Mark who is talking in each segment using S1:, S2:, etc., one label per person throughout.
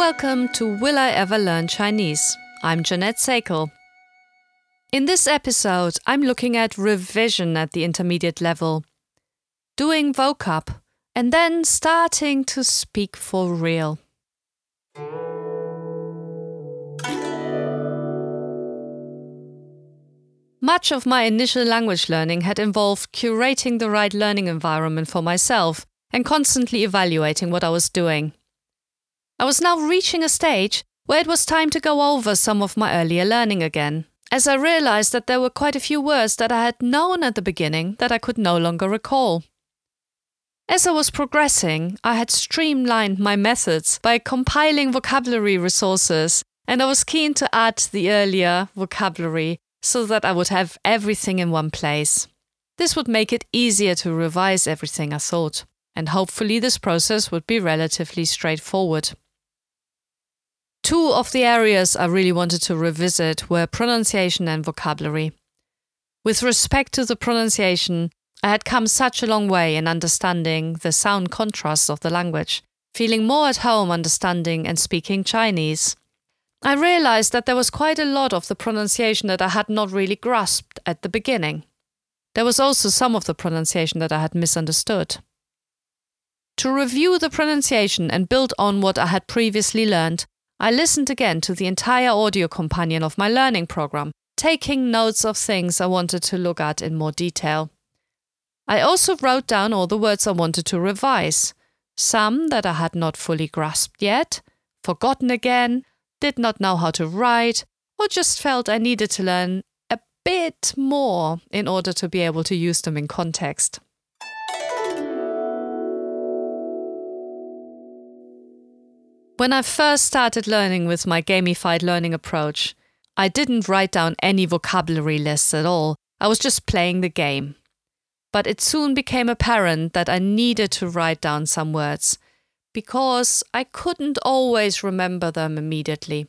S1: Welcome to Will I Ever Learn Chinese? I'm Jeanette Sakel. In this episode, I'm looking at revision at the intermediate level, doing vocab, and then starting to speak for real. Much of my initial language learning had involved curating the right learning environment for myself and constantly evaluating what I was doing. I was now reaching a stage where it was time to go over some of my earlier learning again, as I realized that there were quite a few words that I had known at the beginning that I could no longer recall. As I was progressing, I had streamlined my methods by compiling vocabulary resources, and I was keen to add the earlier vocabulary so that I would have everything in one place. This would make it easier to revise everything I thought, and hopefully this process would be relatively straightforward. Two of the areas I really wanted to revisit were pronunciation and vocabulary. With respect to the pronunciation, I had come such a long way in understanding the sound contrasts of the language, feeling more at home understanding and speaking Chinese. I realized that there was quite a lot of the pronunciation that I had not really grasped at the beginning. There was also some of the pronunciation that I had misunderstood. To review the pronunciation and build on what I had previously learned, I listened again to the entire audio companion of my learning program, taking notes of things I wanted to look at in more detail. I also wrote down all the words I wanted to revise, some that I had not fully grasped yet, forgotten again, did not know how to write, or just felt I needed to learn a bit more in order to be able to use them in context. When I first started learning with my gamified learning approach, I didn't write down any vocabulary lists at all. I was just playing the game. But it soon became apparent that I needed to write down some words, because I couldn't always remember them immediately.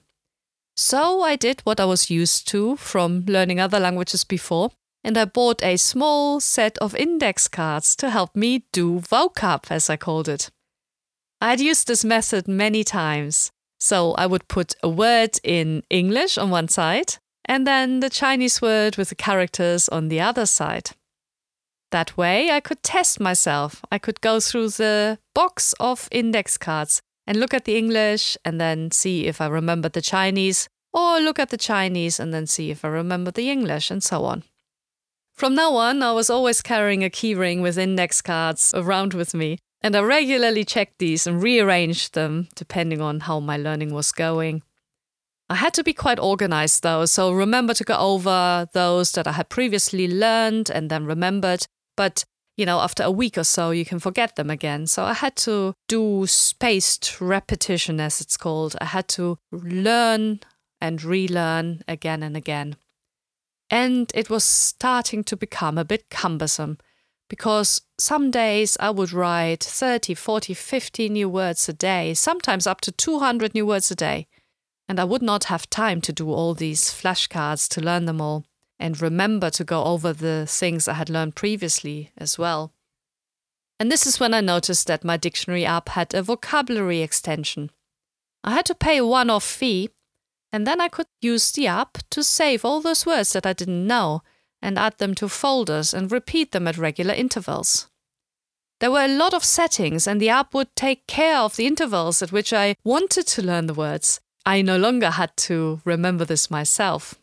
S1: So I did what I was used to from learning other languages before, and I bought a small set of index cards to help me do vocab, as I called it. I had used this method many times, so I would put a word in English on one side and then the Chinese word with the characters on the other side. That way I could test myself. I could go through the box of index cards and look at the English and then see if I remembered the Chinese, or look at the Chinese and then see if I remembered the English, and so on. From now on, I was always carrying a keyring with index cards around with me. And I regularly checked these and rearranged them depending on how my learning was going. I had to be quite organized though, so remember to go over those that I had previously learned and then remembered. But, after a week or so, you can forget them again. So I had to do spaced repetition, as it's called. I had to learn and relearn again and again. And it was starting to become a bit cumbersome, because some days I would write 30, 40, 50 new words a day, sometimes up to 200 new words a day. And I would not have time to do all these flashcards to learn them all and remember to go over the things I had learned previously as well. And this is when I noticed that my dictionary app had a vocabulary extension. I had to pay a one-off fee, and then I could use the app to save all those words that I didn't know and add them to folders and repeat them at regular intervals. There were a lot of settings, and the app would take care of the intervals at which I wanted to learn the words. I no longer had to remember this myself.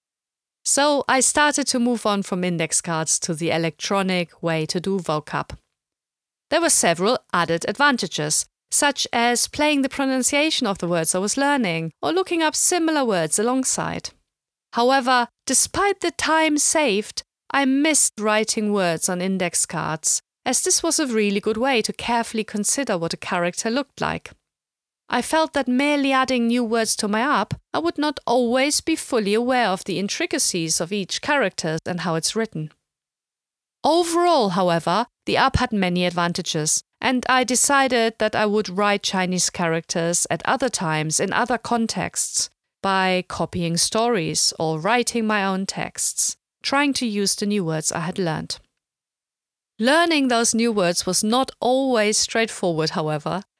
S1: So I started to move on from index cards to the electronic way to do vocab. There were several added advantages, such as playing the pronunciation of the words I was learning or looking up similar words alongside. However, despite the time saved, I missed writing words on index cards, as this was a really good way to carefully consider what a character looked like. I felt that merely adding new words to my app, I would not always be fully aware of the intricacies of each character and how it's written. Overall, however, the app had many advantages, and I decided that I would write Chinese characters at other times in other contexts, by copying stories or writing my own texts, trying to use the new words I had learned. Learning those new words was not always straightforward, however.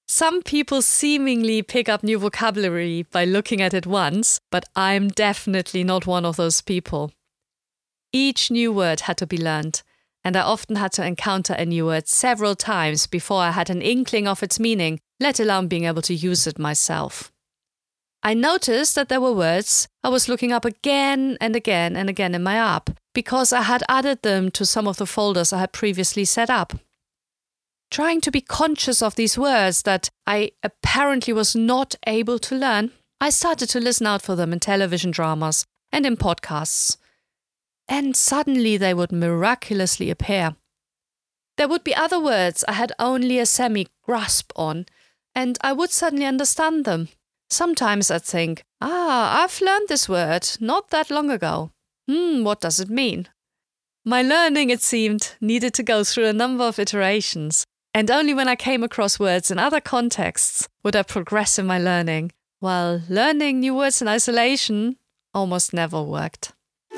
S1: Some people seemingly pick up new vocabulary by looking at it once, but I'm definitely not one of those people. Each new word had to be learned, and I often had to encounter a new word several times before I had an inkling of its meaning, let alone being able to use it myself. I noticed that there were words I was looking up again and again and again in my app because I had added them to some of the folders I had previously set up. Trying to be conscious of these words that I apparently was not able to learn, I started to listen out for them in television dramas and in podcasts. And suddenly they would miraculously appear. There would be other words I had only a semi-grasp on, and I would suddenly understand them. Sometimes I'd think, I've learned this word not that long ago. What does it mean? My learning, it seemed, needed to go through a number of iterations, and only when I came across words in other contexts would I progress in my learning, while learning new words in isolation almost never worked.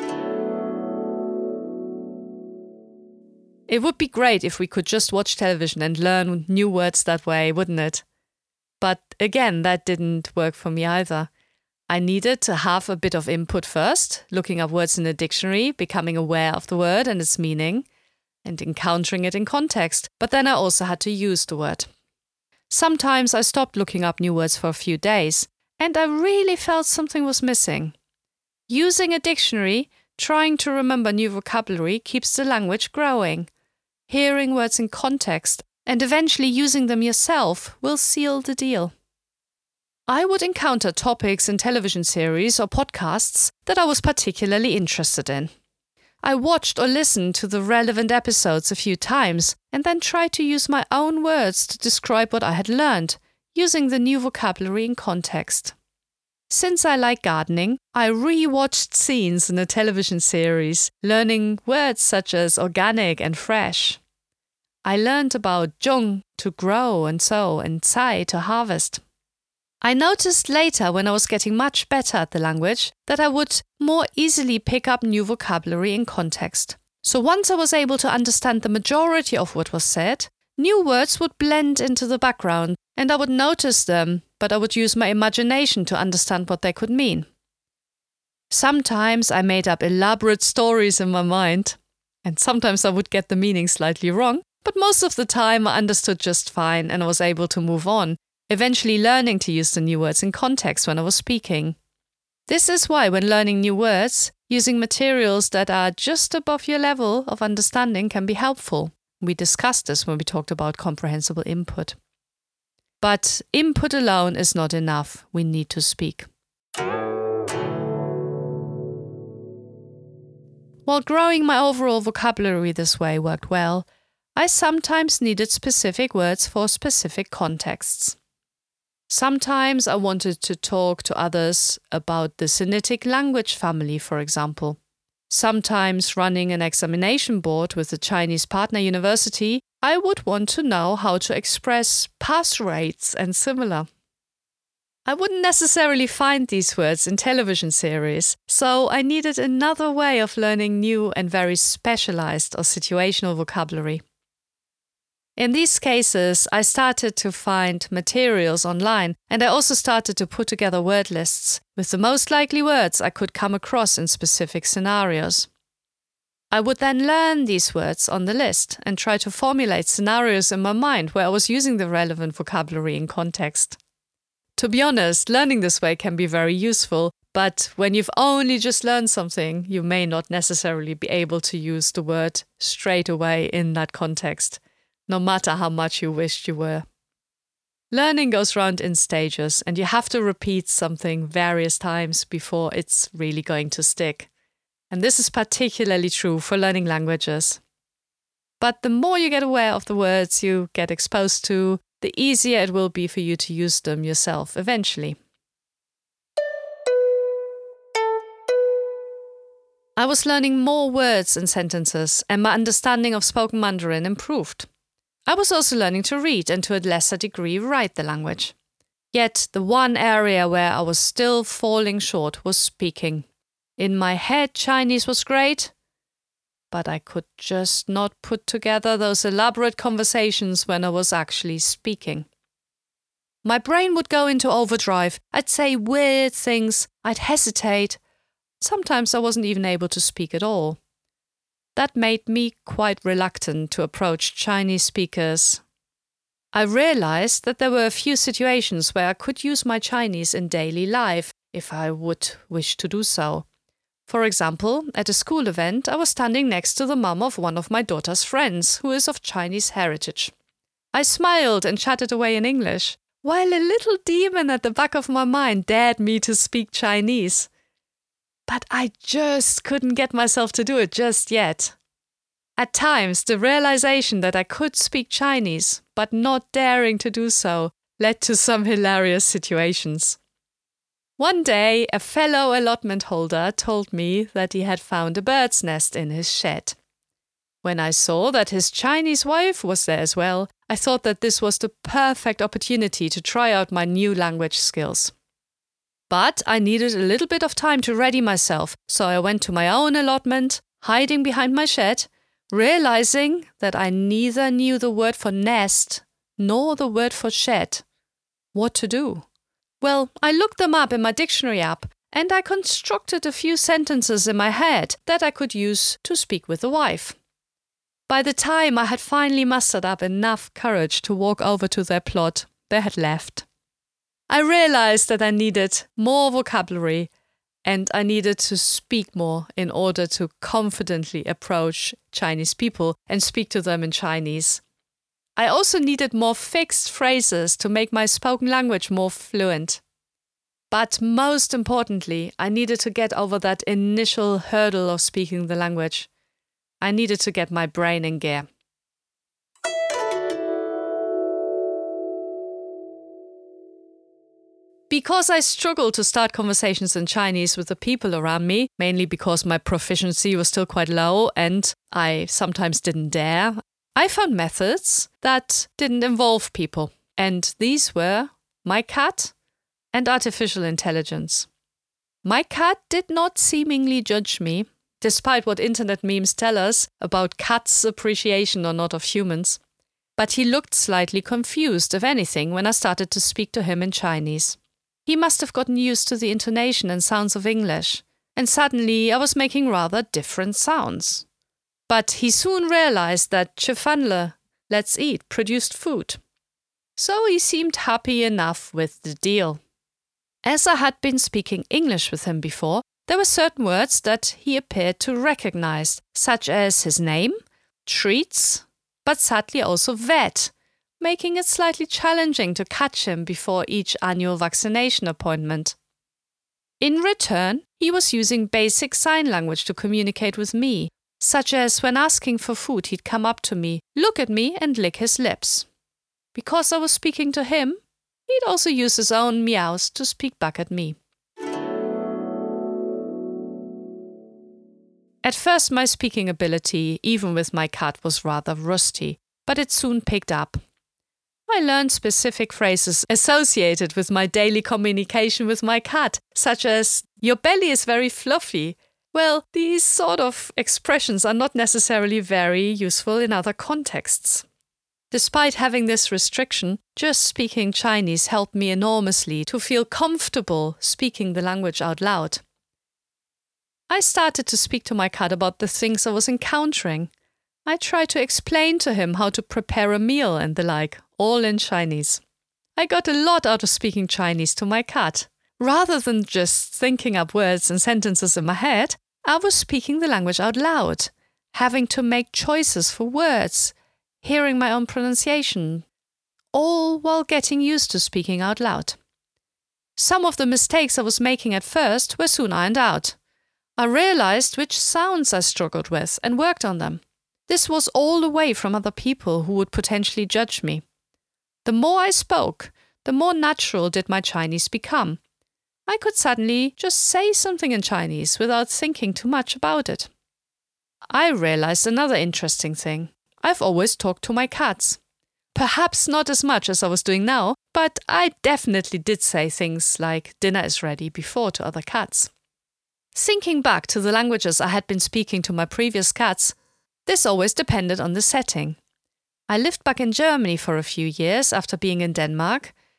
S1: It would be great if we could just watch television and learn new words that way, wouldn't it? But again, that didn't work for me either. I needed to have a bit of input first, looking up words in a dictionary, becoming aware of the word and its meaning, and encountering it in context, but then I also had to use the word. Sometimes I stopped looking up new words for a few days, and I really felt something was missing. Using a dictionary, trying to remember new vocabulary keeps the language growing. Hearing words in context and eventually using them yourself will seal the deal. I would encounter topics in television series or podcasts that I was particularly interested in. I watched or listened to the relevant episodes a few times and then tried to use my own words to describe what I had learned, using the new vocabulary in context. Since I like gardening, I re-watched scenes in a television series, learning words such as organic and fresh. I learned about zhong, to grow and sow, and cai, to harvest. I noticed later, when I was getting much better at the language, that I would more easily pick up new vocabulary in context. So once I was able to understand the majority of what was said, new words would blend into the background and I would notice them, but I would use my imagination to understand what they could mean. Sometimes I made up elaborate stories in my mind, and sometimes I would get the meaning slightly wrong, but most of the time I understood just fine and I was able to move on, eventually learning to use the new words in context when I was speaking. This is why when learning new words, using materials that are just above your level of understanding can be helpful. We discussed this when we talked about comprehensible input. But input alone is not enough. We need to speak. While growing my overall vocabulary this way worked well, I sometimes needed specific words for specific contexts. Sometimes I wanted to talk to others about the Sinitic language family, for example. Sometimes running an examination board with a Chinese partner university, I would want to know how to express pass rates and similar. I wouldn't necessarily find these words in television series, so I needed another way of learning new and very specialized or situational vocabulary. In these cases, I started to find materials online, and I also started to put together word lists with the most likely words I could come across in specific scenarios. I would then learn these words on the list and try to formulate scenarios in my mind where I was using the relevant vocabulary in context. To be honest, learning this way can be very useful, but when you've only just learned something, you may not necessarily be able to use the word straight away in that context, no matter how much you wished you were. Learning goes round in stages, and you have to repeat something various times before it's really going to stick. And this is particularly true for learning languages. But the more you get aware of the words you get exposed to, the easier it will be for you to use them yourself eventually. I was learning more words and sentences, and my understanding of spoken Mandarin improved. I was also learning to read and to a lesser degree write the language. Yet the one area where I was still falling short was speaking. In my head, Chinese was great, but I could just not put together those elaborate conversations when I was actually speaking. My brain would go into overdrive. I'd say weird things. I'd hesitate. Sometimes I wasn't even able to speak at all. That made me quite reluctant to approach Chinese speakers. I realized that there were a few situations where I could use my Chinese in daily life if I would wish to do so. For example, at a school event, I was standing next to the mum of one of my daughter's friends, who is of Chinese heritage. I smiled and chatted away in English, while a little demon at the back of my mind dared me to speak Chinese. But I just couldn't get myself to do it just yet. At times, the realization that I could speak Chinese, but not daring to do so, led to some hilarious situations. One day, a fellow allotment holder told me that he had found a bird's nest in his shed. When I saw that his Chinese wife was there as well, I thought that this was the perfect opportunity to try out my new language skills. But I needed a little bit of time to ready myself, so I went to my own allotment, hiding behind my shed, realizing that I neither knew the word for nest nor the word for shed. What to do? Well, I looked them up in my dictionary app, and I constructed a few sentences in my head that I could use to speak with the wife. By the time I had finally mustered up enough courage to walk over to their plot, they had left. I realized that I needed more vocabulary and I needed to speak more in order to confidently approach Chinese people and speak to them in Chinese. I also needed more fixed phrases to make my spoken language more fluent. But most importantly, I needed to get over that initial hurdle of speaking the language. I needed to get my brain in gear. Because I struggled to start conversations in Chinese with the people around me, mainly because my proficiency was still quite low and I sometimes didn't dare, I found methods that didn't involve people. And these were my cat and artificial intelligence. My cat did not seemingly judge me, despite what internet memes tell us about cats' appreciation or not of humans. But he looked slightly confused, if anything, when I started to speak to him in Chinese. He must have gotten used to the intonation and sounds of English, and suddenly I was making rather different sounds. But he soon realized that Chefanle, let's eat, produced food. So he seemed happy enough with the deal. As I had been speaking English with him before, there were certain words that he appeared to recognize, such as his name, treats, but sadly also vet, making it slightly challenging to catch him before each annual vaccination appointment. In return, he was using basic sign language to communicate with me, such as when asking for food he'd come up to me, look at me and lick his lips. Because I was speaking to him, he'd also use his own meows to speak back at me. At first, my speaking ability, even with my cat, was rather rusty, but it soon picked up. I learned specific phrases associated with my daily communication with my cat, such as, "Your belly is very fluffy." Well, these sort of expressions are not necessarily very useful in other contexts. Despite having this restriction, just speaking Chinese helped me enormously to feel comfortable speaking the language out loud. I started to speak to my cat about the things I was encountering. I tried to explain to him how to prepare a meal and the like, all in Chinese. I got a lot out of speaking Chinese to my cat. Rather than just thinking up words and sentences in my head, I was speaking the language out loud, having to make choices for words, hearing my own pronunciation, all while getting used to speaking out loud. Some of the mistakes I was making at first were soon ironed out. I realized which sounds I struggled with and worked on them. This was all away from other people who would potentially judge me. The more I spoke, the more natural did my Chinese become. I could suddenly just say something in Chinese without thinking too much about it. I realized another interesting thing. I've always talked to my cats. Perhaps not as much as I was doing now, but I definitely did say things like "dinner is ready" before to other cats. Thinking back to the languages I had been speaking to my previous cats, this always depended on the setting. I lived back in Germany for a few years after being in Denmark,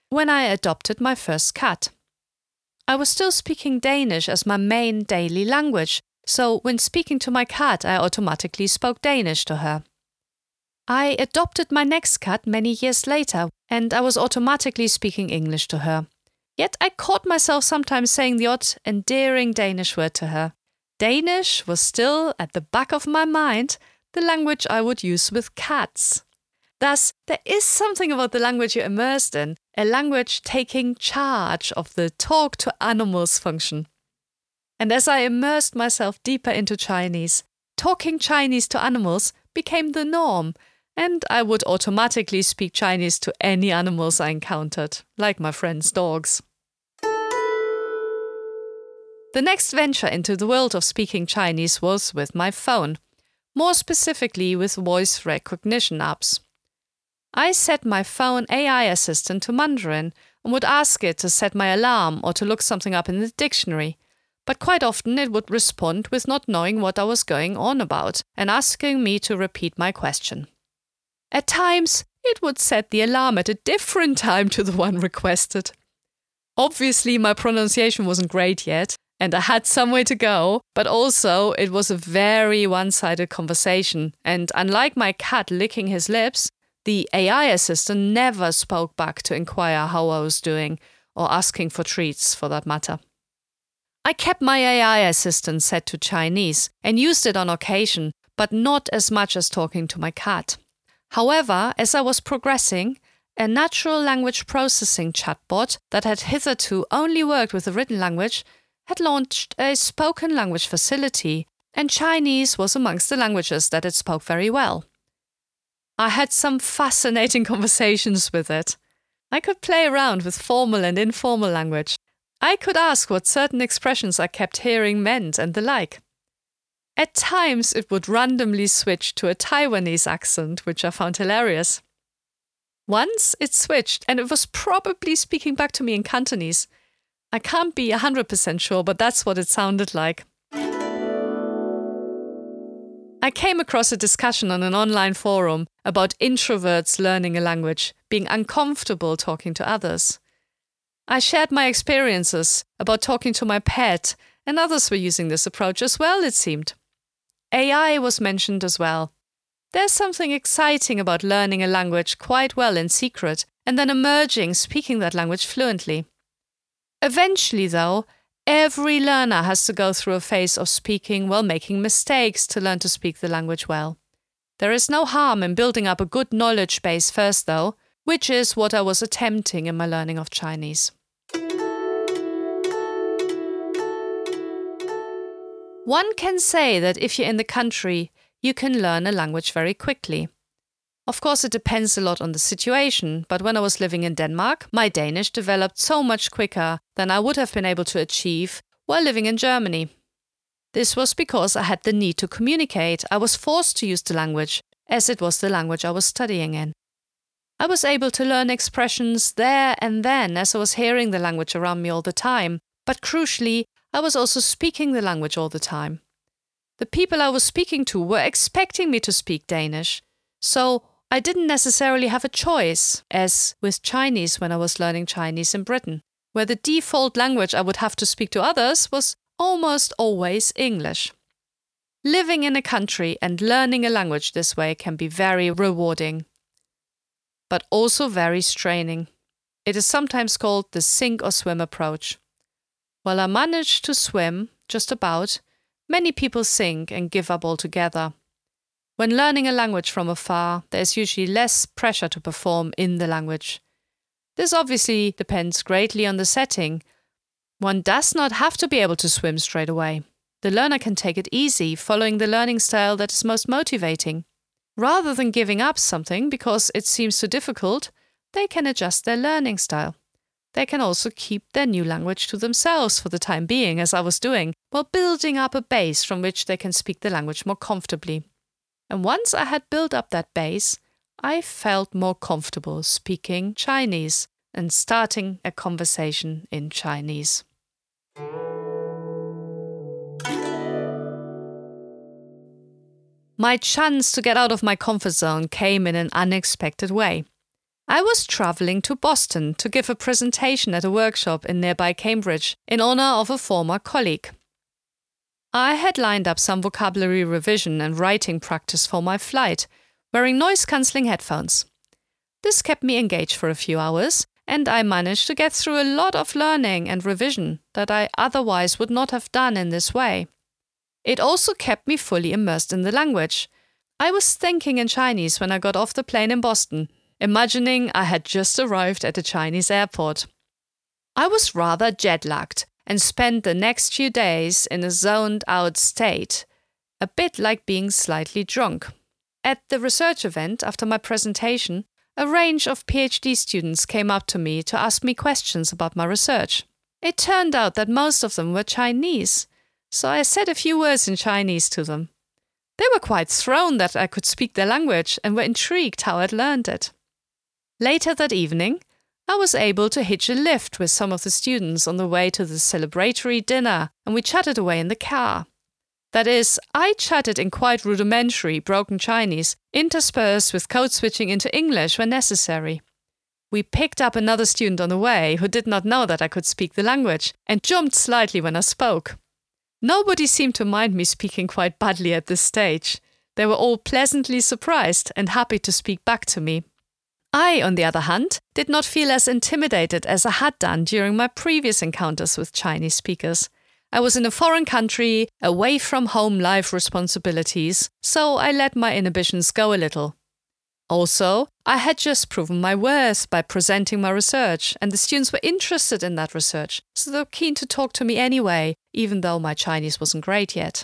S1: when I adopted my first cat. I was still speaking Danish as my main daily language, so when speaking to my cat, I automatically spoke Danish to her. I adopted my next cat many years later, and I was automatically speaking English to her. Yet I caught myself sometimes saying the odd, endearing Danish word to her. Danish was still at the back of my mind, the language I would use with cats. Thus, there is something about the language you're immersed in, a language taking charge of the talk to animals function. And as I immersed myself deeper into Chinese, talking Chinese to animals became the norm, and I would automatically speak Chinese to any animals I encountered, like my friends' dogs. The next venture into the world of speaking Chinese was with my phone, more specifically with voice recognition apps. I set my phone AI assistant to Mandarin and would ask it to set my alarm or to look something up in the dictionary, but quite often it would respond with not knowing what I was going on about and asking me to repeat my question. At times, it would set the alarm at a different time to the one requested. Obviously, my pronunciation wasn't great yet, and I had some way to go, but also it was a very one-sided conversation, and unlike my cat licking his lips, the AI assistant never spoke back to inquire how I was doing, or asking for treats for that matter. I kept my AI assistant set to Chinese and used it on occasion, but not as much as talking to my cat. However, as I was progressing, a natural language processing chatbot that had hitherto only worked with the written language had launched a spoken language facility, and Chinese was amongst the languages that it spoke very well. I had some fascinating conversations with it. I could play around with formal and informal language. I could ask what certain expressions I kept hearing meant and the like. At times, it would randomly switch to a Taiwanese accent, which I found hilarious. Once it switched, and it was probably speaking back to me in Cantonese. I can't be 100% sure, but that's what it sounded like. I came across a discussion on an online forum about introverts learning a language, being uncomfortable talking to others. I shared my experiences about talking to my pet, and others were using this approach as well, it seemed. AI was mentioned as well. There's something exciting about learning a language quite well in secret and then emerging speaking that language fluently. Eventually, though, every learner has to go through a phase of speaking while making mistakes to learn to speak the language well. There is no harm in building up a good knowledge base first, though, which is what I was attempting in my learning of Chinese. One can say that if you're in the country, you can learn a language very quickly. Of course, it depends a lot on the situation, but when I was living in Denmark, my Danish developed so much quicker than I would have been able to achieve while living in Germany. This was because I had the need to communicate. I was forced to use the language, as it was the language I was studying in. I was able to learn expressions there and then as I was hearing the language around me all the time, but crucially, I was also speaking the language all the time. The people I was speaking to were expecting me to speak Danish, so I didn't necessarily have a choice, as with Chinese when I was learning Chinese in Britain, where the default language I would have to speak to others was almost always English. Living in a country and learning a language this way can be very rewarding, but also very straining. It is sometimes called the sink or swim approach. While I managed to swim, just about, many people sink and give up altogether. When learning a language from afar, there is usually less pressure to perform in the language. This obviously depends greatly on the setting. One does not have to be able to swim straight away. The learner can take it easy, following the learning style that is most motivating. Rather than giving up something because it seems too difficult, they can adjust their learning style. They can also keep their new language to themselves for the time being, as I was doing, while building up a base from which they can speak the language more comfortably. And once I had built up that base, I felt more comfortable speaking Chinese and starting a conversation in Chinese. My chance to get out of my comfort zone came in an unexpected way. I was traveling to Boston to give a presentation at a workshop in nearby Cambridge in honor of a former colleague. I had lined up some vocabulary revision and writing practice for my flight, wearing noise-cancelling headphones. This kept me engaged for a few hours, and I managed to get through a lot of learning and revision that I otherwise would not have done in this way. It also kept me fully immersed in the language. I was thinking in Chinese when I got off the plane in Boston, imagining I had just arrived at a Chinese airport. I was rather jet-lagged and spent the next few days in a zoned-out state, a bit like being slightly drunk. At the research event after my presentation, a range of PhD students came up to me to ask me questions about my research. It turned out that most of them were Chinese, so I said a few words in Chinese to them. They were quite thrown that I could speak their language and were intrigued how I'd learned it. Later that evening, I was able to hitch a lift with some of the students on the way to the celebratory dinner, and we chatted away in the car. That is, I chatted in quite rudimentary, broken Chinese, interspersed with code switching into English when necessary. We picked up another student on the way who did not know that I could speak the language and jumped slightly when I spoke. Nobody seemed to mind me speaking quite badly at this stage. They were all pleasantly surprised and happy to speak back to me. I, on the other hand, did not feel as intimidated as I had done during my previous encounters with Chinese speakers. I was in a foreign country, away from home life responsibilities, so I let my inhibitions go a little. Also, I had just proven my worth by presenting my research, and the students were interested in that research, so they were keen to talk to me anyway, even though my Chinese wasn't great yet.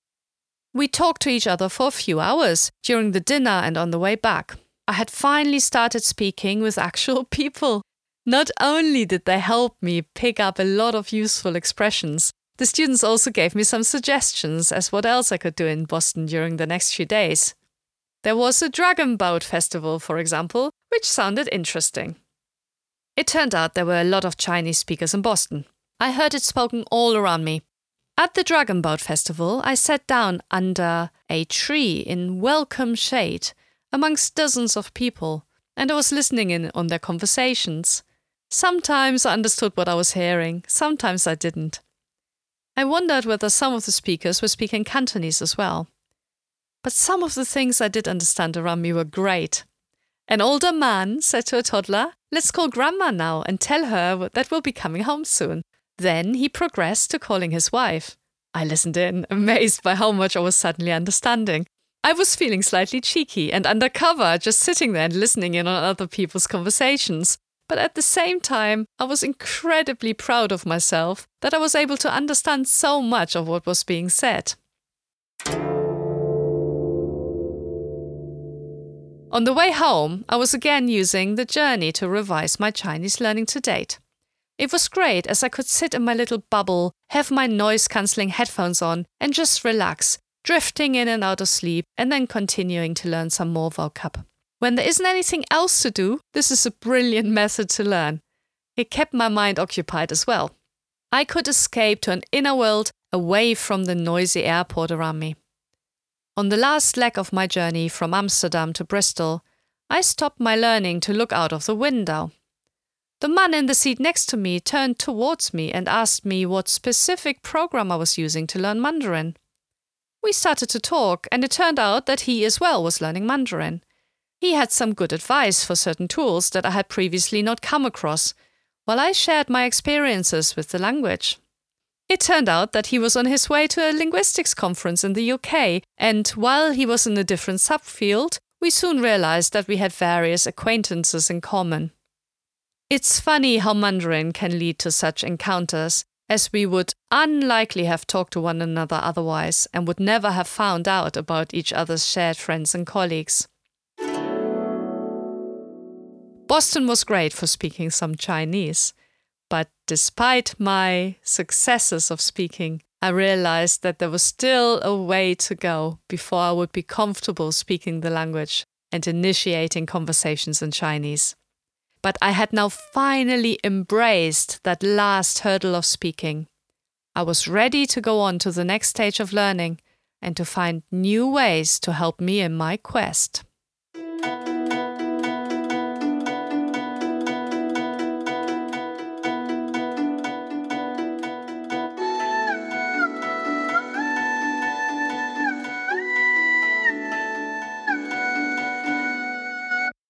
S1: We talked to each other for a few hours during the dinner and on the way back. I had finally started speaking with actual people. Not only did they help me pick up a lot of useful expressions, the students also gave me some suggestions as what else I could do in Boston during the next few days. There was a Dragon Boat Festival, for example, which sounded interesting. It turned out there were a lot of Chinese speakers in Boston. I heard it spoken all around me. At the Dragon Boat Festival, I sat down under a tree in welcome shade amongst dozens of people, and I was listening in on their conversations. Sometimes I understood what I was hearing, sometimes I didn't. I wondered whether some of the speakers were speaking Cantonese as well. But some of the things I did understand around me were great. An older man said to a toddler, "Let's call Grandma now and tell her that we'll be coming home soon." Then he progressed to calling his wife. I listened in, amazed by how much I was suddenly understanding. I was feeling slightly cheeky and undercover, just sitting there and listening in on other people's conversations. But at the same time, I was incredibly proud of myself that I was able to understand so much of what was being said. On the way home, I was again using the journey to revise my Chinese learning to date. It was great as I could sit in my little bubble, have my noise-cancelling headphones on and just relax, drifting in and out of sleep and then continuing to learn some more vocab. When there isn't anything else to do, this is a brilliant method to learn. It kept my mind occupied as well. I could escape to an inner world away from the noisy airport around me. On the last leg of my journey from Amsterdam to Bristol, I stopped my learning to look out of the window. The man in the seat next to me turned towards me and asked me what specific program I was using to learn Mandarin. We started to talk, and it turned out that he as well was learning Mandarin. He had some good advice for certain tools that I had previously not come across, while I shared my experiences with the language. It turned out that he was on his way to a linguistics conference in the UK, and while he was in a different subfield, we soon realized that we had various acquaintances in common. It's funny how Mandarin can lead to such encounters, as we would unlikely have talked to one another otherwise and would never have found out about each other's shared friends and colleagues. Boston was great for speaking some Chinese, but despite my successes of speaking, I realized that there was still a way to go before I would be comfortable speaking the language and initiating conversations in Chinese. But I had now finally embraced that last hurdle of speaking. I was ready to go on to the next stage of learning and to find new ways to help me in my quest.